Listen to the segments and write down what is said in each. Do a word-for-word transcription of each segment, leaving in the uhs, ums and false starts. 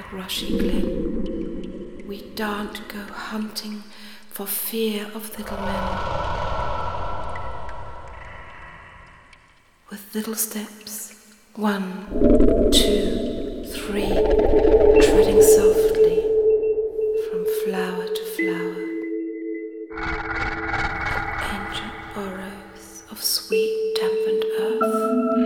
rushy glen. We daren't go hunting for fear of little men. With little steps, one, two, three, treading softly from flower to flower. Ancient burrows of sweet dampened earth.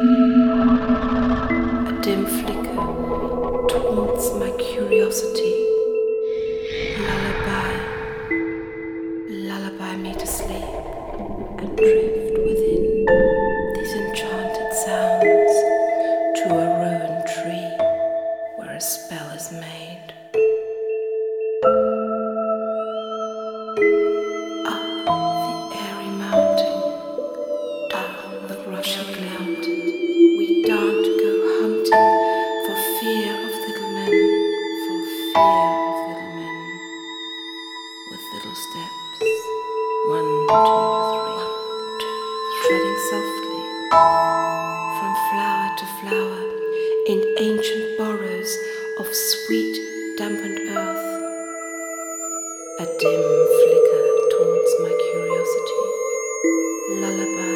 A dim flicker taunts my curiosity. Lullaby, lullaby me to sleep and drift within these enchanted sounds to a ruined tree where a spell is made. Up the airy mountain, down the rushy glen, we daren't go hunting for fear of little men, for fear of little men. With little steps, one, two, three, treading softly from flower to flower in ancient burrows of sweet dampened earth. A dim flicker taunts my curiosity. Lullaby